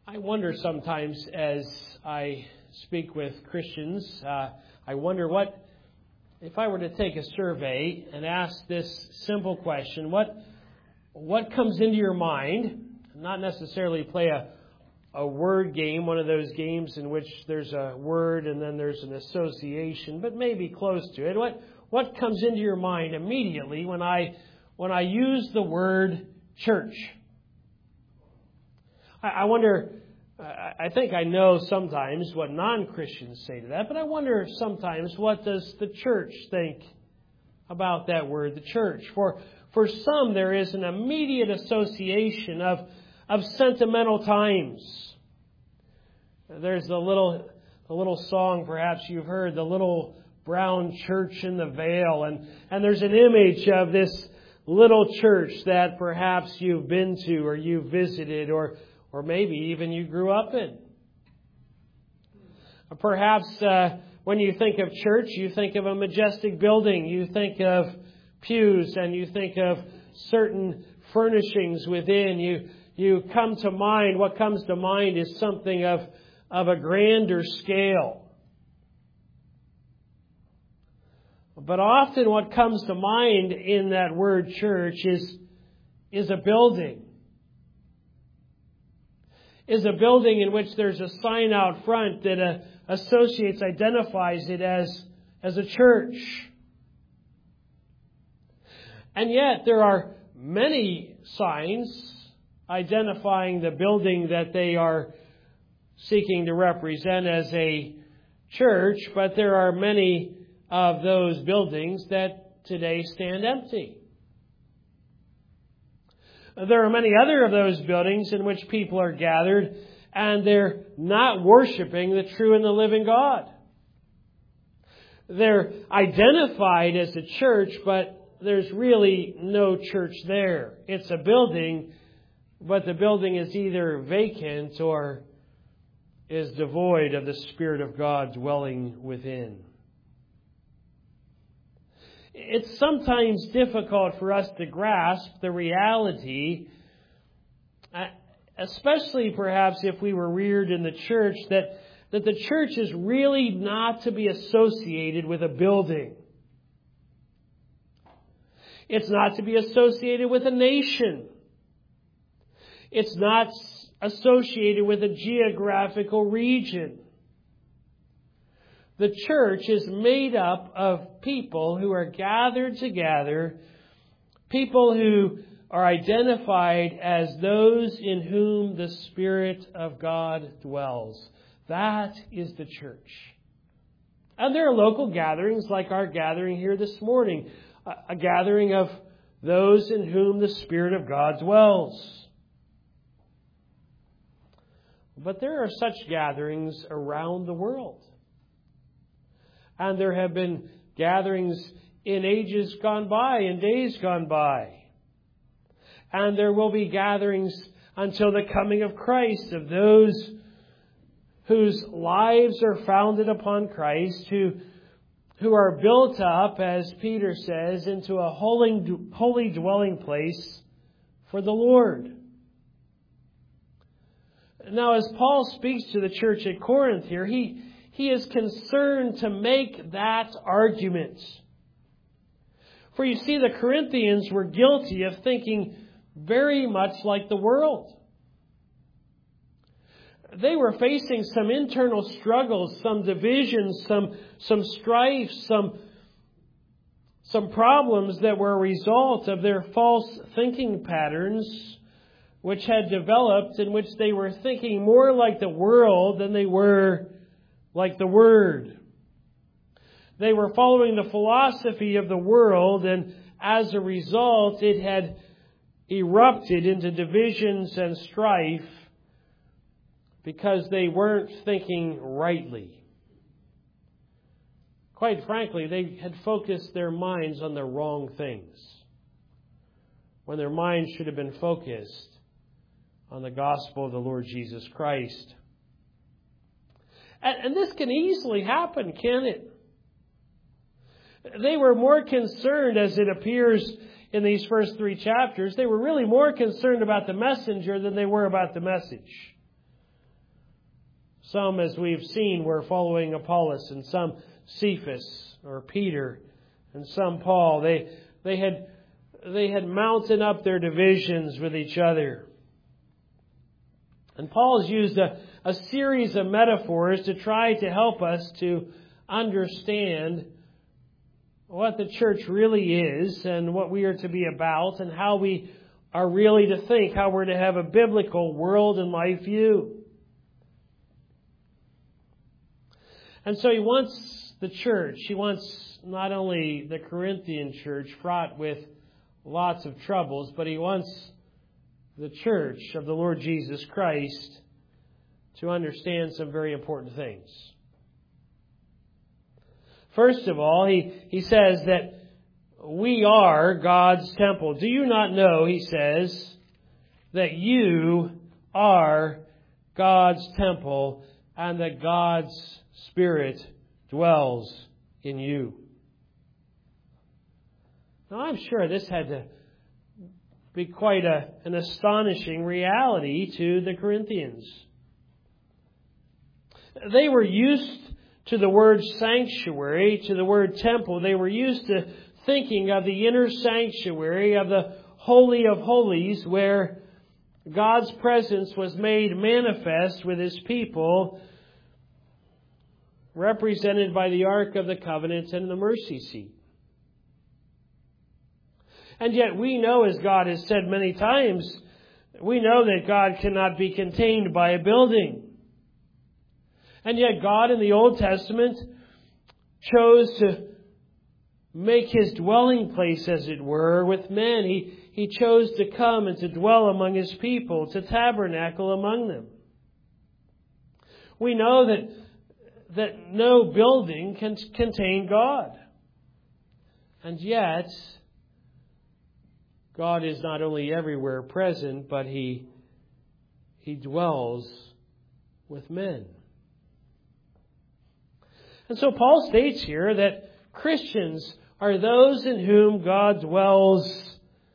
I wonder sometimes as I speak with Christians, I wonder what, if I were to take a survey and ask this simple question, what comes into your mind, not necessarily play a word game, one of those games in which there's a word and then there's an association, but maybe close to it. What comes into your mind immediately when I use the word church? I wonder, I think I know sometimes what non-Christians say to that, but I wonder sometimes what does the church think about that word, the church? For some, there is an immediate association of sentimental times. There's the little song perhaps you've heard, the little brown church in the vale, and there's an image of this little church that perhaps you've been to or you've visited or maybe even you grew up in. Perhaps when you think of church, you think of a majestic building. You think of pews and you think of certain furnishings within. You come to mind, what comes to mind is something of a grander scale. But often what comes to mind in that word church is a building. Is a building in which there's a sign out front that identifies it as a church. And yet there are many signs identifying the building that they are seeking to represent as a church, but there are many of those buildings that today stand empty. There are many other of those buildings in which people are gathered and they're not worshiping the true and the living God. They're identified as a church, but there's really no church there. It's a building, but the building is either vacant or is devoid of the Spirit of God dwelling within. It's sometimes difficult for us to grasp the reality, especially perhaps if we were reared in the church, that the church is really not to be associated with a building. It's not to be associated with a nation. It's not associated with a geographical region. The church is made up of people who are gathered together, people who are identified as those in whom the Spirit of God dwells. That is the church. And there are local gatherings like our gathering here this morning, a gathering of those in whom the Spirit of God dwells. But there are such gatherings around the world. And there have been gatherings in ages gone by, in days gone by. And there will be gatherings until the coming of Christ of those whose lives are founded upon Christ, who are built up, as Peter says, into a holy dwelling place for the Lord. Now, as Paul speaks to the church at Corinth here, he is concerned to make that argument. For you see, the Corinthians were guilty of thinking very much like the world. They were facing some internal struggles, some divisions, some strife, some problems that were a result of their false thinking patterns, which had developed in which they were thinking more like the world than they were like the Word. They were following the philosophy of the world, and as a result, it had erupted into divisions and strife because they weren't thinking rightly. Quite frankly, they had focused their minds on the wrong things, when their minds should have been focused on the gospel of the Lord Jesus Christ. And this can easily happen, can it? They were more concerned, as it appears in these first 3 chapters, they were really more concerned about the messenger than they were about the message. Some, as we've seen, were following Apollos, and some Cephas or Peter, and some Paul. They had mounted up their divisions with each other. And Paul's used a series of metaphors to try to help us to understand what the church really is and what we are to be about and how we are really to think, how we're to have a biblical world and life view. And so he wants the church, he wants not only the Corinthian church fraught with lots of troubles, but he wants the church of the Lord Jesus Christ to understand some very important things. First of all, he says that we are God's temple. Do you not know, he says, that you are God's temple and that God's Spirit dwells in you? Now, I'm sure this had to be quite an astonishing reality to the Corinthians. They were used to the word sanctuary, to the word temple. They were used to thinking of the inner sanctuary, of the Holy of Holies, where God's presence was made manifest with His people, represented by the Ark of the Covenant and the mercy seat. And yet we know, as God has said many times, we know that God cannot be contained by a building. And yet God in the Old Testament chose to make His dwelling place, as it were, with men. He chose to come and to dwell among His people, to tabernacle among them. We know that no building can contain God. And yet, God is not only everywhere present, but He dwells with men. And so Paul states here that Christians are those in whom God dwells.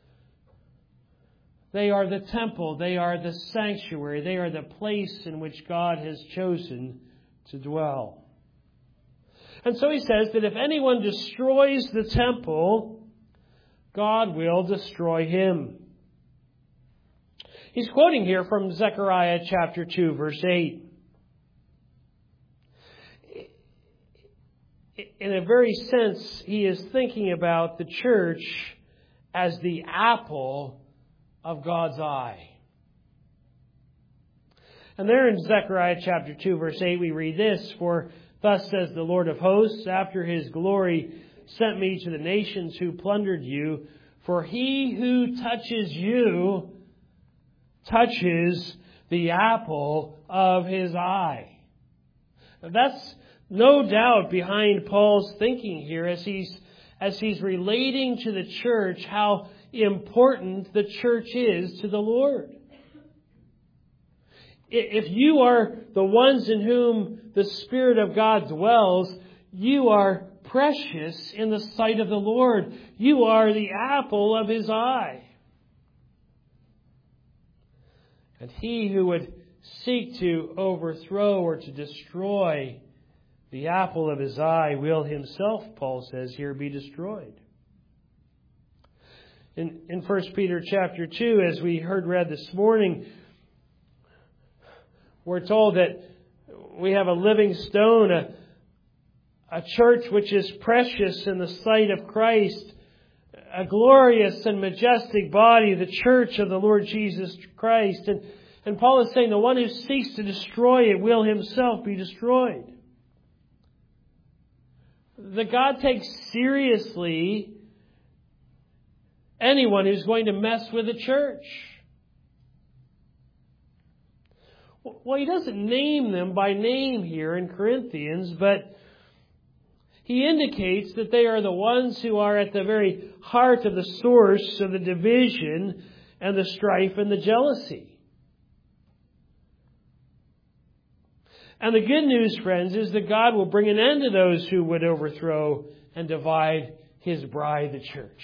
They are the temple. They are the sanctuary. They are the place in which God has chosen to dwell. And so he says that if anyone destroys the temple, God will destroy him. He's quoting here from Zechariah chapter 2, verse 8. In a very sense, he is thinking about the church as the apple of God's eye. And there in Zechariah chapter 2, verse 8, we read this, "For thus says the Lord of hosts, after His glory sent me to the nations who plundered you, for he who touches you touches the apple of His eye." That's no doubt behind Paul's thinking here as he's relating to the church how important the church is to the Lord. If you are the ones in whom the Spirit of God dwells, you are precious in the sight of the Lord. You are the apple of His eye. And he who would seek to overthrow or to destroy the apple of His eye will himself, Paul says here, be destroyed. In 1 Peter chapter 2, as we heard read this morning, we're told that we have a living stone, a church which is precious in the sight of Christ, a glorious and majestic body, the church of the Lord Jesus Christ. And Paul is saying the one who seeks to destroy it will himself be destroyed. That God takes seriously anyone who's going to mess with the church. Well, he doesn't name them by name here in Corinthians, but he indicates that they are the ones who are at the very heart of the source of the division and the strife and the jealousy. And the good news, friends, is that God will bring an end to those who would overthrow and divide His bride, the church.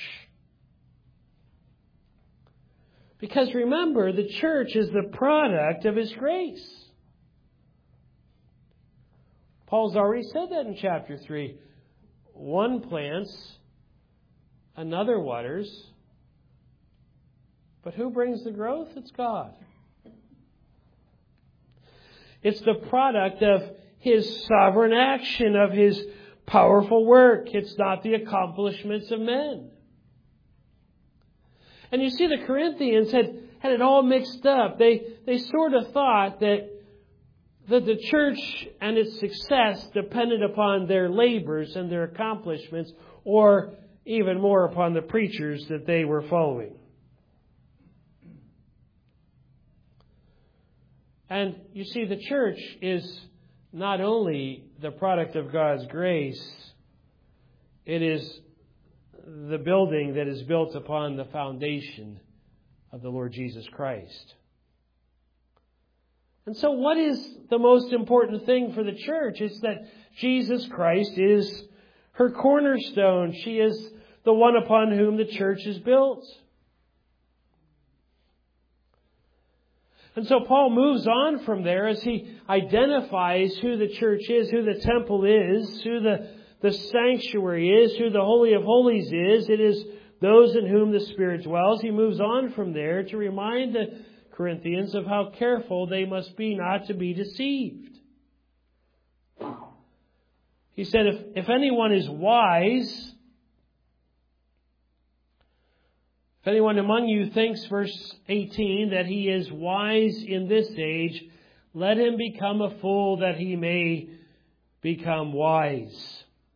Because remember, the church is the product of His grace. Paul's already said that in chapter 3. One plants, another waters. But who brings the growth? It's God. It's the product of His sovereign action, of His powerful work. It's not the accomplishments of men. And you see, the Corinthians had it all mixed up. They sort of thought that the church and its success depended upon their labors and their accomplishments, or even more upon the preachers that they were following. And you see, the church is not only the product of God's grace, it is the building that is built upon the foundation of the Lord Jesus Christ. And so what is the most important thing for the church? It's that Jesus Christ is her cornerstone. She is the one upon whom the church is built. And so Paul moves on from there as he identifies who the church is, who the temple is, who the sanctuary is, who the Holy of Holies is. It is those in whom the Spirit dwells. He moves on from there to remind the Corinthians of how careful they must be not to be deceived. He said, if anyone is wise, if anyone among you thinks, verse 18, that he is wise in this age, let him become a fool that he may become wise.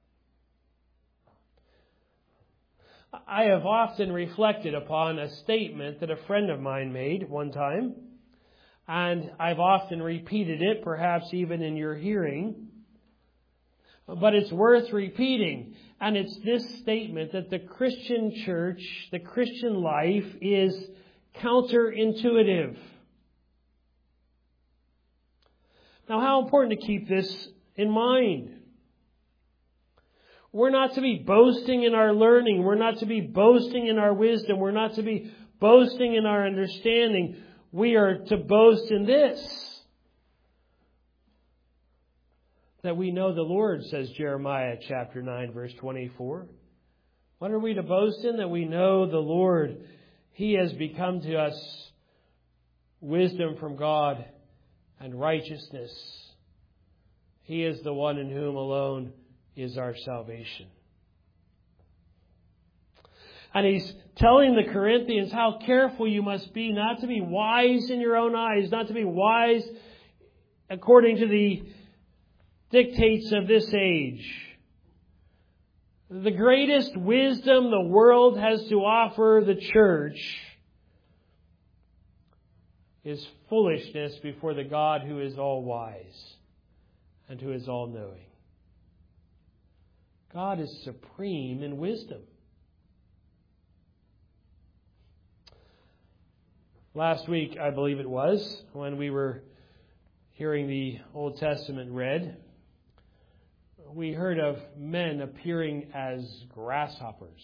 I have often reflected upon a statement that a friend of mine made one time, and I've often repeated it, perhaps even in your hearing, but it's worth repeating. And it's this statement that the Christian church, the Christian life, is counterintuitive. Now, how important to keep this in mind. We're not to be boasting in our learning. We're not to be boasting in our wisdom. We're not to be boasting in our understanding. We are to boast in this, that we know the Lord, says Jeremiah chapter 9, verse 24. What are we to boast in? That we know the Lord. He has become to us wisdom from God and righteousness. He is the one in whom alone is our salvation. And he's telling the Corinthians how careful you must be not to be wise in your own eyes, not to be wise according to the dictates of this age. The greatest wisdom the world has to offer the church is foolishness before the God who is all wise and who is all knowing. God is supreme in wisdom. Last week, I believe it was, when we were hearing the Old Testament read, we heard of men appearing as grasshoppers.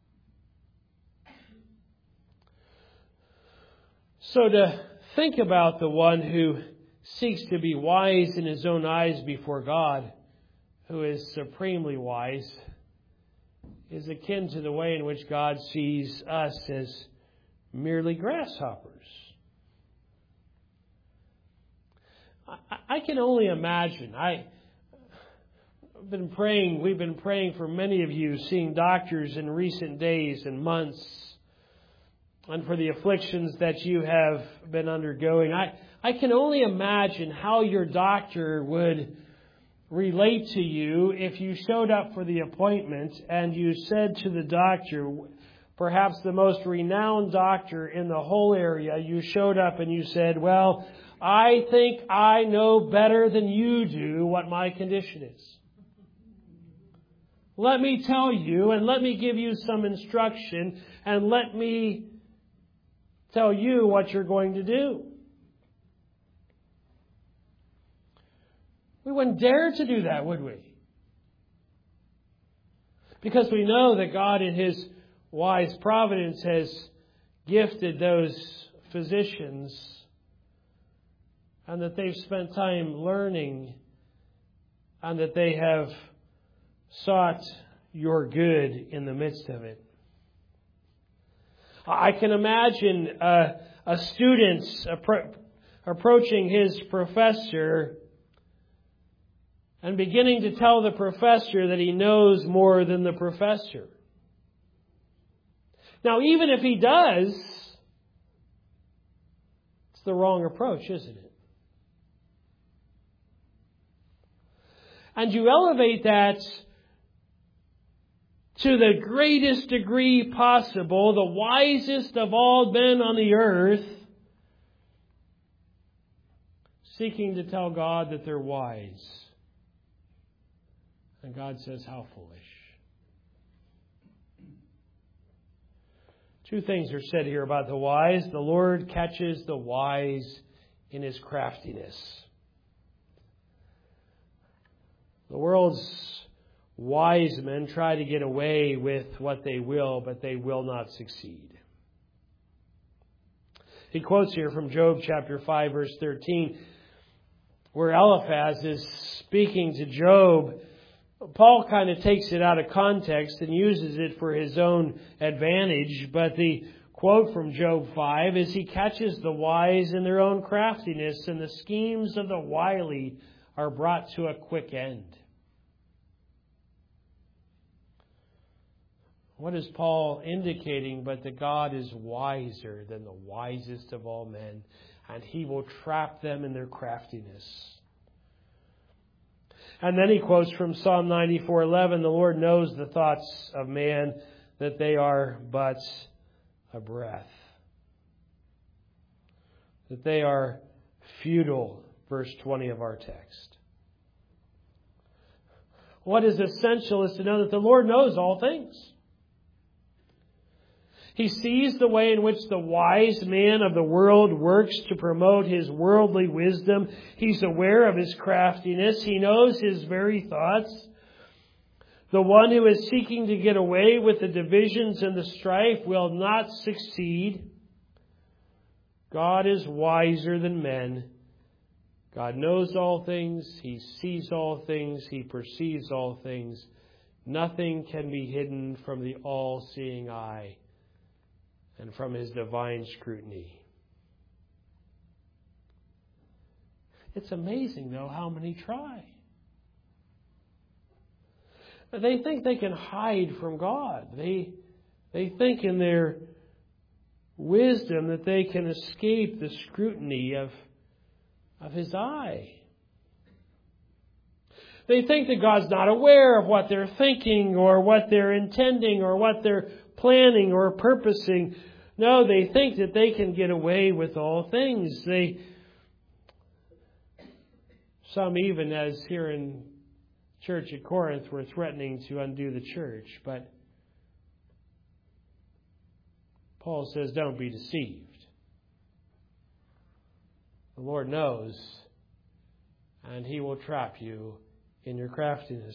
So to think about the one who seeks to be wise in his own eyes before God, who is supremely wise, is akin to the way in which God sees us as merely grasshoppers. I can only imagine. We've been praying for many of you, seeing doctors in recent days and months, and for the afflictions that you have been undergoing. I can only imagine how your doctor would relate to you if you showed up for the appointment and you said to the doctor, perhaps the most renowned doctor in the whole area, you showed up and you said, well, I think I know better than you do what my condition is. Let me tell you, and let me give you some instruction, and let me tell you what you're going to do. We wouldn't dare to do that, would we? Because we know that God in His wise providence has gifted those physicians, and that they've spent time learning and that they have sought your good in the midst of it. I can imagine a student approaching his professor and beginning to tell the professor that he knows more than the professor. Now, even if he does, it's the wrong approach, isn't it? And you elevate that to the greatest degree possible, the wisest of all men on the earth, seeking to tell God that they're wise. And God says, how foolish. Two things are said here about the wise. The Lord catches the wise in his craftiness. The world's wise men try to get away with what they will, but they will not succeed. He quotes here from Job chapter 5, verse 13, where Eliphaz is speaking to Job. Paul kind of takes it out of context and uses it for his own advantage, but the quote from Job 5 is, he catches the wise in their own craftiness, and the schemes of the wily are brought to a quick end. What is Paul indicating but that God is wiser than the wisest of all men, and he will trap them in their craftiness. And then he quotes from Psalm 94:11, the Lord knows the thoughts of man, that they are but a breath. That they are futile, verse 20 of our text. What is essential is to know that the Lord knows all things. He sees the way in which the wise man of the world works to promote his worldly wisdom. He's aware of his craftiness. He knows his very thoughts. The one who is seeking to get away with the divisions and the strife will not succeed. God is wiser than men. God knows all things. He sees all things. He perceives all things. Nothing can be hidden from the all-seeing eye and from his divine scrutiny. It's amazing, though, how many try. They think they can hide from God. They think in their wisdom that they can escape the scrutiny of his eye. They think that God's not aware of what they're thinking or what they're intending or what they're planning or purposing. No, they think that they can get away with all things. Some even, as here in church at Corinth, were threatening to undo the church. But Paul says, don't be deceived. The Lord knows, and he will trap you in your craftiness.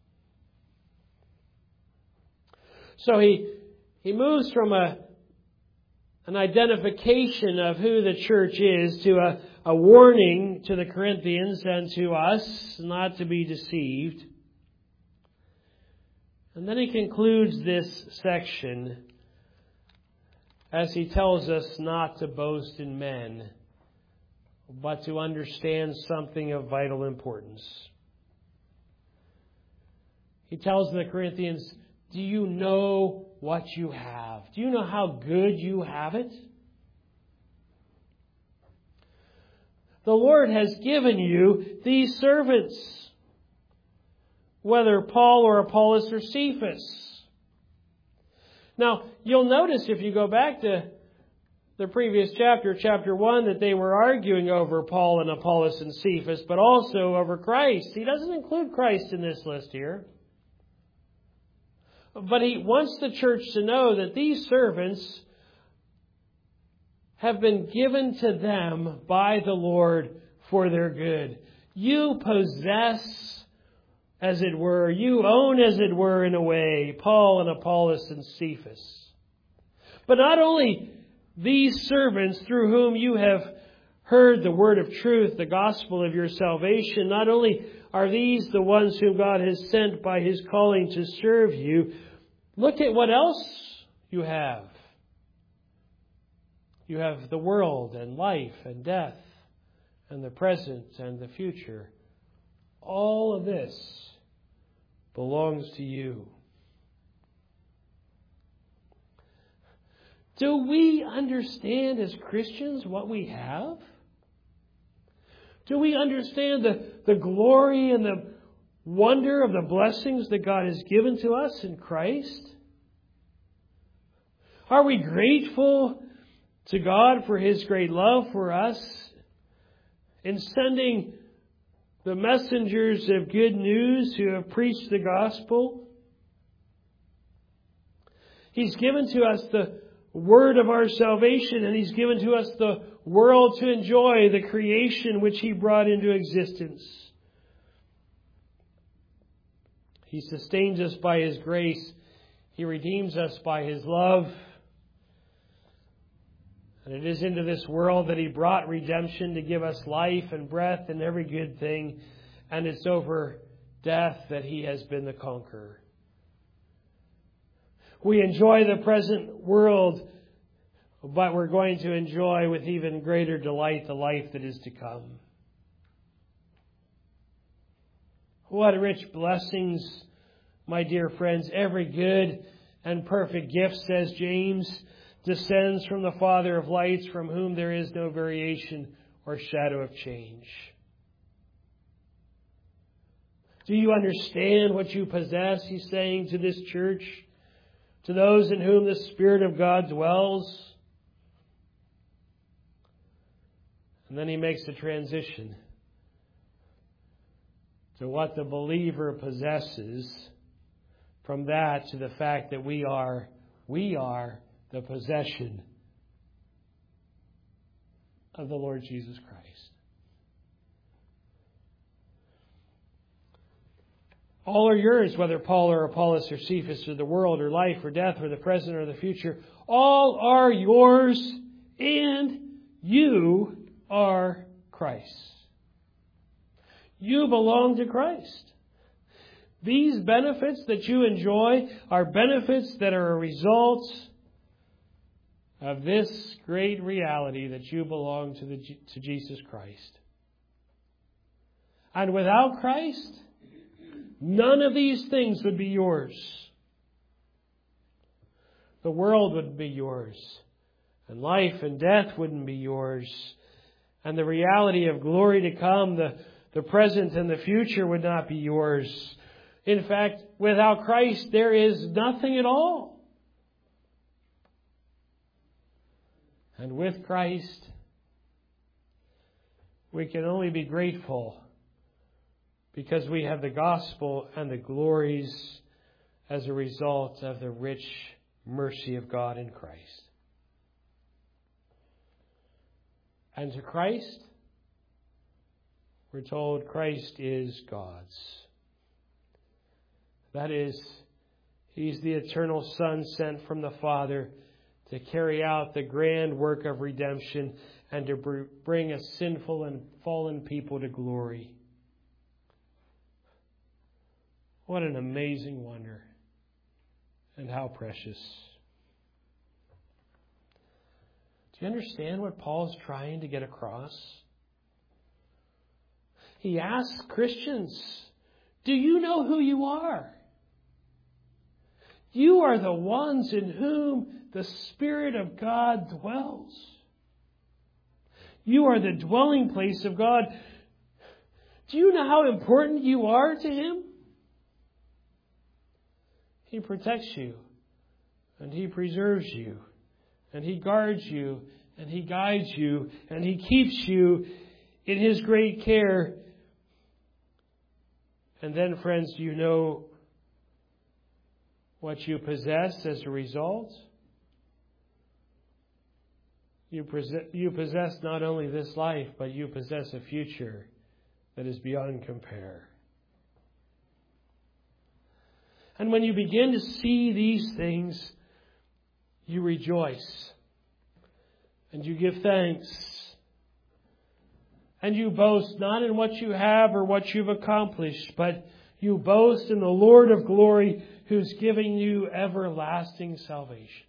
So he moves from an identification of who the church is to a warning to the Corinthians and to us not to be deceived. And then he concludes this section as he tells us not to boast in men, but to understand something of vital importance. He tells the Corinthians, do you know what you have? Do you know how good you have it? The Lord has given you these servants, whether Paul or Apollos or Cephas. Now, you'll notice if you go back to the previous chapter 1, that they were arguing over Paul and Apollos and Cephas, but also over Christ. He doesn't include Christ in this list here. But he wants the church to know that these servants have been given to them by the Lord for their good. You possess, as it were, you own, as it were, in a way, Paul and Apollos and Cephas. But not only these servants through whom you have heard the word of truth, the gospel of your salvation, not only are these the ones whom God has sent by His calling to serve you, look at what else you have. You have the world and life and death and the present and the future. All of this belongs to you. Do we understand as Christians what we have? Do we understand the glory and the wonder of the blessings that God has given to us in Christ? Are we grateful to God for His great love for us in sending the messengers of good news who have preached the gospel? He's given to us the word of our salvation, and He's given to us the world to enjoy, the creation which He brought into existence. He sustains us by His grace. He redeems us by His love. And it is into this world that He brought redemption to give us life and breath and every good thing. And it's over death that He has been the conqueror. We enjoy the present world, but we're going to enjoy with even greater delight the life that is to come. What rich blessings, my dear friends. Every good and perfect gift, says James, descends from the Father of lights, from whom there is no variation or shadow of change. Do you understand what you possess? He's saying to this church, to those in whom the Spirit of God dwells. And then he makes a transition to what the believer possesses, from that to the fact that we are the possession of the Lord Jesus Christ. All are yours, whether Paul or Apollos or Cephas or the world or life or death or the present or the future. All are yours, and you are Christ's. You belong to Christ. These benefits that you enjoy are benefits that are a result of this great reality that you belong to Jesus Christ. And without Christ, none of these things would be yours. The world wouldn't be yours. And life and death wouldn't be yours. And the reality of glory to come, the present and the future, would not be yours. In fact, without Christ, there is nothing at all. And with Christ, we can only be grateful because we have the gospel and the glories as a result of the rich mercy of God in Christ. And to Christ, we're told Christ is God's. That is, He's the eternal Son sent from the Father to carry out the grand work of redemption and to bring a sinful and fallen people to glory. What an amazing wonder, and how precious. Do you understand what Paul's trying to get across? He asks Christians, do you know who you are? You are the ones in whom the Spirit of God dwells. You are the dwelling place of God. Do you know how important you are to Him? He protects you, and He preserves you, and He guards you, and He guides you, and He keeps you in His great care. And then, friends, do you know what you possess as a result? You possess not only this life, but you possess a future that is beyond compare. And when you begin to see these things, you rejoice and you give thanks And you boast not in what you have or what you've accomplished, but you boast in the Lord of glory who's giving you everlasting salvation.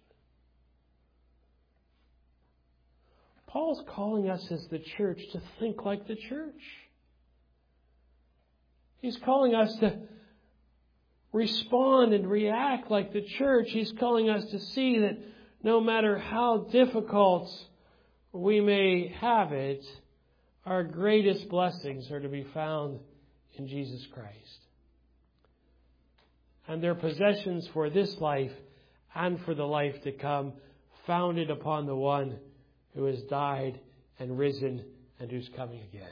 Paul's calling us as the church to think like the church. He's calling us to respond and react like the church. He's calling us to see that no matter how difficult we may have it, our greatest blessings are to be found in Jesus Christ. And their possessions for this life and for the life to come, founded upon the one who has died and risen and who's coming again.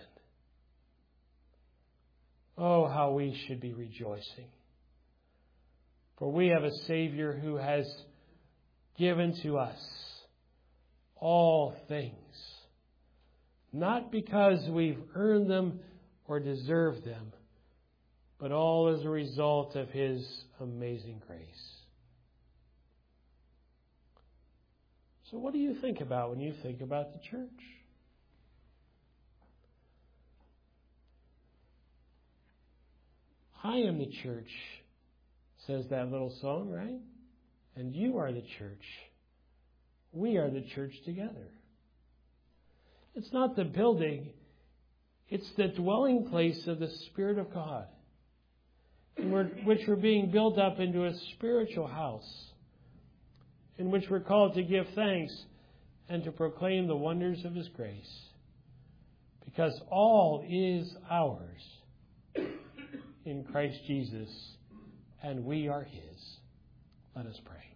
Oh, how we should be rejoicing. For we have a Savior who has given to us all things. Not because we've earned them or deserved them, but all as a result of His amazing grace. So what do you think about when you think about the church? I am the church, says that little song, right? And you are the church. We are the church together. It's not the building, it's the dwelling place of the Spirit of God, in which we're being built up into a spiritual house, in which we're called to give thanks and to proclaim the wonders of His grace, because all is ours in Christ Jesus, and we are His. Let us pray.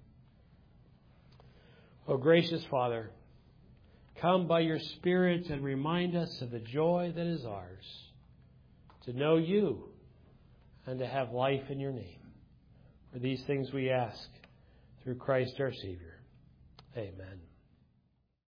O gracious Father, come by your Spirit and remind us of the joy that is ours, to know you and to have life in your name. For these things we ask through Christ our Savior. Amen.